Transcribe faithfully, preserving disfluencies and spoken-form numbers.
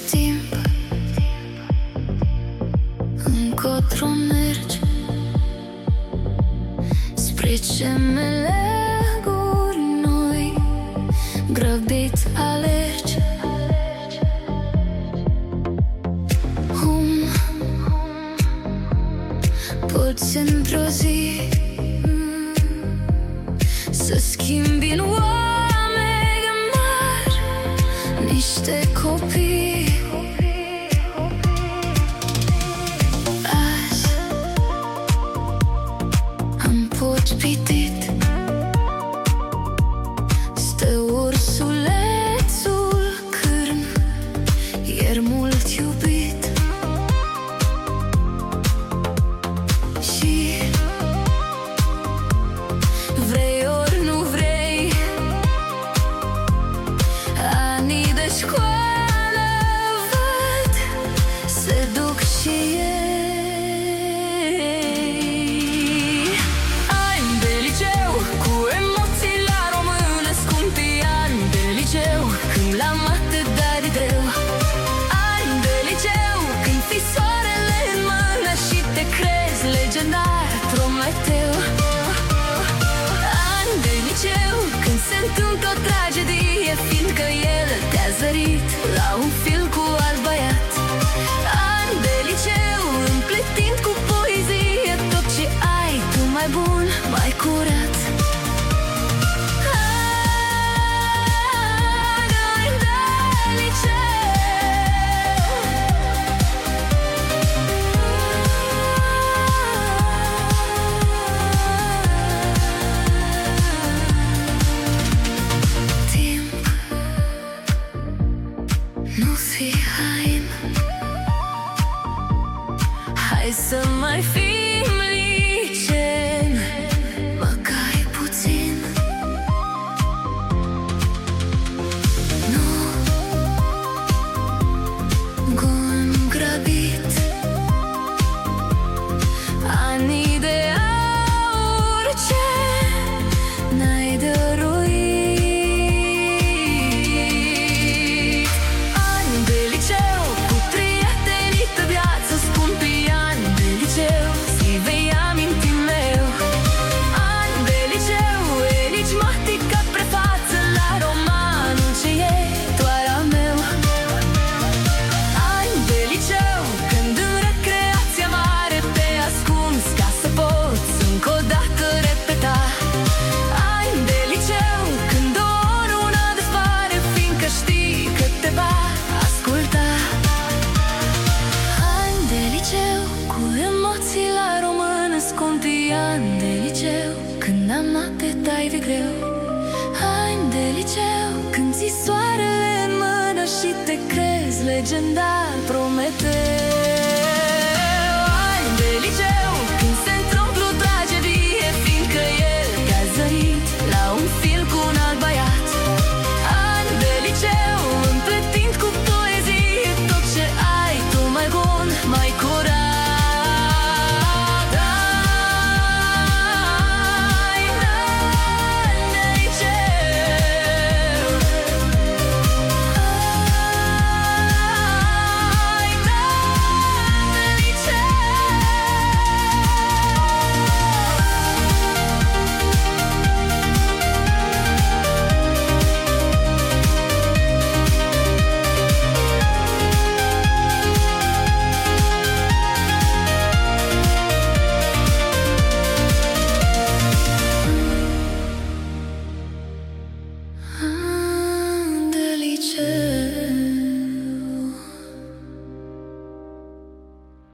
timp, încotro mergi, spre ce meleguri noi, grăbit alergi. Cum poți într-o zi să schimbi în oameni mari niște copii? Azi am pot pitit, stă ursulețul cârn, ieri mult iubit. Și vrei ori nu vrei, anii de școală văd, se duc și ei. Ani de liceu, cu emoții la română, scumpii ani de liceu, când l-am atât de greu. Ani de liceu, când ții soarele în mână și te crezi legendar, Prometeu. Ani de liceu, când se întâmplă o tragedie, fiindcă el te-a zărit la un film cu alt băiat. Ani de liceu, împletind cu poezie tot ce ai tu mai bun, mai curat. Ani de liceu, timp, nu fi hain, hai să mai fim liceni, măcar puțin. Nu gon grăbit, anii de aur ce n-ai dăruit. Ani de liceu, cu prietenii pe viață, scumpii ani de liceu, zi vei aminti meu. Ani de liceu, enigmatică prefață la romanul ce e doar al meu. Ani de liceu, când în recreația mare te ascunzi ca să poți încă o dată repeta. Ani de liceu, când o lună despare, fiindcă știi că te va asculta. Ani de liceu, cu emoții la română, scumpii ani de liceu, când am noapte dai de greu. Ani de liceu, când ții soarele în mână și te crezi legendar, Prometeu.